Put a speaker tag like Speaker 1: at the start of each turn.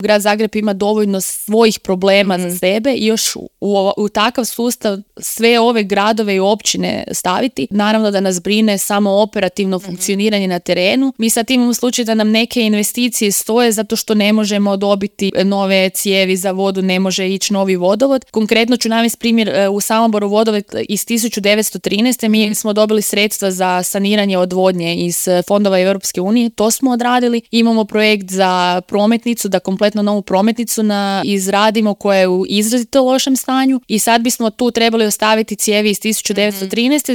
Speaker 1: Grad Zagreb ima dovoljno svojih problema za sebe i još u takav sustav sve ove gradove i općine staviti. Naravno da nas brine samo operativno funkcioniranje na terenu. Mi sad imamo slučaj da nam neke investicije stoje zato što ne možemo dobiti nove cijevi za vodu, ne može ići novi vodovod. Konkretno ću navesti primjer u Samoboru vodovod iz 1913. Mi smo dobili sredstva za saniranje odvodnje iz fondova Europske unije. To smo odradili. Imamo projekt za prometnicu, da kompletno novu prometnicu izradimo koja je u izrazito lošem stanju i sad bismo tu trebali ostaviti cijevi iz 1913.